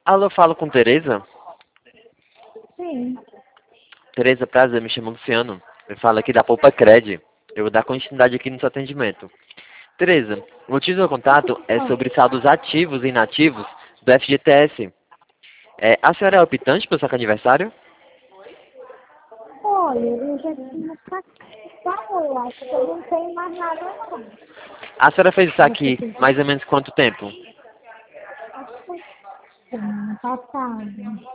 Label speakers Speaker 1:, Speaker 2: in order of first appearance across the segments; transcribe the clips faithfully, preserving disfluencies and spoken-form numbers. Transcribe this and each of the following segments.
Speaker 1: Alô, eu falo com Tereza?
Speaker 2: Sim.
Speaker 1: Tereza, prazer, me chamo Luciano. Eu falo aqui da Poupa Cred. Eu vou dar continuidade aqui no seu atendimento. Tereza, o motivo do contato é sobre saldos ativos e inativos do F G T S. É, a senhora é optante pelo seu aniversário?
Speaker 2: Olha, eu já tinha passado, eu acho que eu não tenho mais nada não.
Speaker 1: A senhora fez isso
Speaker 2: Você
Speaker 1: aqui
Speaker 2: fez
Speaker 1: mais ou menos quanto tempo?
Speaker 2: acho que foi semana passada.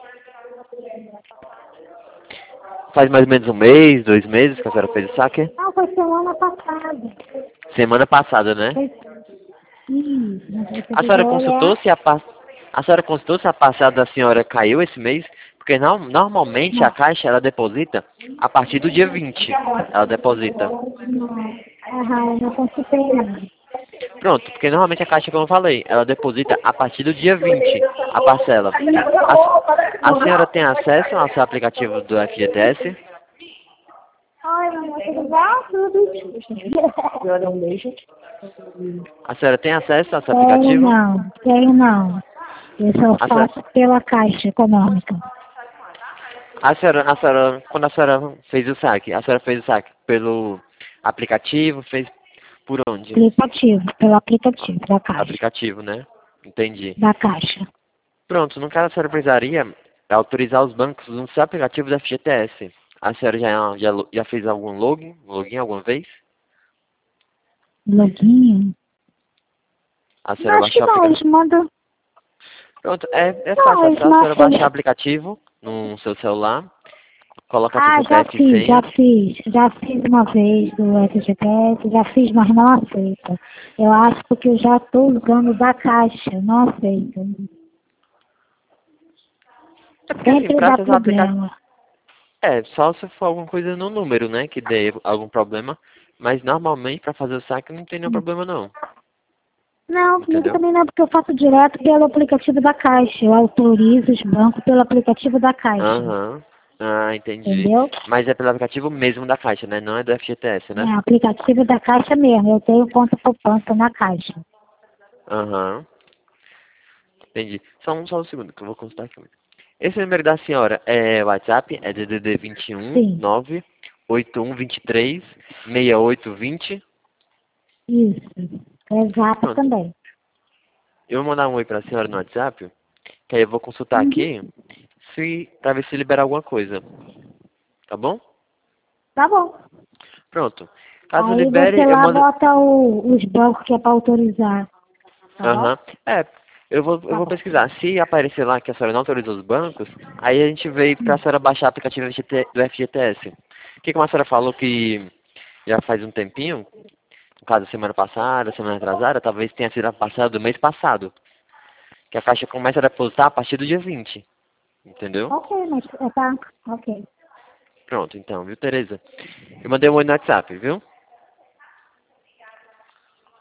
Speaker 1: Faz mais ou menos um mês, dois meses que a senhora fez o saque?
Speaker 2: Não, foi semana passada.
Speaker 1: Semana passada, né?
Speaker 2: Foi isso, mas aí você
Speaker 1: A
Speaker 2: precisa
Speaker 1: senhora consultou
Speaker 2: olhar.
Speaker 1: se a, pa- a senhora consultou se a passada da senhora caiu esse mês? Porque não, normalmente a
Speaker 2: Não,
Speaker 1: Caixa ela deposita a partir do dia vinte. Ela deposita.
Speaker 2: não. Aham, eu não consultei não.
Speaker 1: Pronto, porque normalmente a Caixa, como eu falei, ela deposita a partir do dia vinte a parcela. A, a senhora tem acesso ao seu aplicativo do F G T S?
Speaker 2: Oi, mamãe, tudo bom? Tudo. Eu não beijo.
Speaker 1: A senhora tem acesso ao seu
Speaker 2: Tenho
Speaker 1: aplicativo?
Speaker 2: não, tenho não. Eu só
Speaker 1: A senhora,
Speaker 2: faço pela Caixa Econômica.
Speaker 1: a senhora, a senhora, quando a senhora fez o saque, a senhora fez o saque pelo aplicativo, fez por onde?
Speaker 2: Aplicativo, pelo aplicativo da Caixa.
Speaker 1: Aplicativo, né? Entendi.
Speaker 2: Da Caixa.
Speaker 1: Pronto, no caso a senhora precisaria autorizar os bancos no seu aplicativo do F G T S. A senhora já, já, lo- já fez algum login, login alguma vez?
Speaker 2: Login?
Speaker 1: A senhora
Speaker 2: Acho que
Speaker 1: baixou o
Speaker 2: não, eles
Speaker 1: aplicativo?
Speaker 2: mandam.
Speaker 1: Pronto, é, é fácil,
Speaker 2: Não,
Speaker 1: é
Speaker 2: eles
Speaker 1: só a
Speaker 2: não
Speaker 1: senhora baixar o
Speaker 2: aceitam.
Speaker 1: aplicativo no seu celular, colocar seu
Speaker 2: Ah, já
Speaker 1: C P F e
Speaker 2: fiz, já
Speaker 1: senha.
Speaker 2: fiz. Já fiz uma vez do F G T S, já fiz, mas não aceita. Eu acho porque eu já estou usando da Caixa, não aceita.
Speaker 1: É porque assim,
Speaker 2: Sempre
Speaker 1: pra
Speaker 2: dá
Speaker 1: acessar o aplicativo,
Speaker 2: problema.
Speaker 1: é só se for alguma coisa no número, né, que dê algum problema, mas normalmente pra fazer o saque não tem nenhum problema não,
Speaker 2: Não, comigo
Speaker 1: entendeu?
Speaker 2: também não, porque eu faço direto pelo aplicativo da Caixa. Eu autorizo os bancos pelo aplicativo da Caixa.
Speaker 1: Aham, ah, entendi.
Speaker 2: Entendeu?
Speaker 1: Mas é pelo aplicativo mesmo da Caixa, né, não é do F G T S, né?
Speaker 2: É aplicativo da Caixa mesmo. Eu tenho conta poupança na Caixa.
Speaker 1: Aham, entendi. Só um, só um segundo que eu vou consultar aqui. Esse número da senhora é WhatsApp, é D D D vinte e um,
Speaker 2: Sim,
Speaker 1: nove, oito um dois três, seis oito dois zero.
Speaker 2: isso. Exato
Speaker 1: Pronto.
Speaker 2: também.
Speaker 1: Eu vou mandar um oi pra senhora no WhatsApp, que aí eu vou consultar
Speaker 2: Uhum.
Speaker 1: aqui se, pra ver se libera alguma coisa. Tá bom?
Speaker 2: Tá bom.
Speaker 1: Pronto. Caso
Speaker 2: Aí você
Speaker 1: libere, eu
Speaker 2: lá
Speaker 1: mando.
Speaker 2: bota o, os bancos que é para autorizar. Tá bom?
Speaker 1: Aham. É, eu vou, eu
Speaker 2: Tá
Speaker 1: vou
Speaker 2: bom.
Speaker 1: pesquisar. Se aparecer lá que a senhora não autorizou os bancos, aí a gente veio pra
Speaker 2: Hum.
Speaker 1: senhora baixar o aplicativo do F G T do F G T S. O que, como a senhora falou que já faz um tempinho, no caso semana passada, semana atrasada, talvez tenha sido a passada do mês passado. Que a Caixa começa a depositar a partir do dia vinte. Entendeu?
Speaker 2: Ok, mas é, tá. Ok.
Speaker 1: Pronto, então, viu, Tereza? Eu mandei um oi no WhatsApp, viu?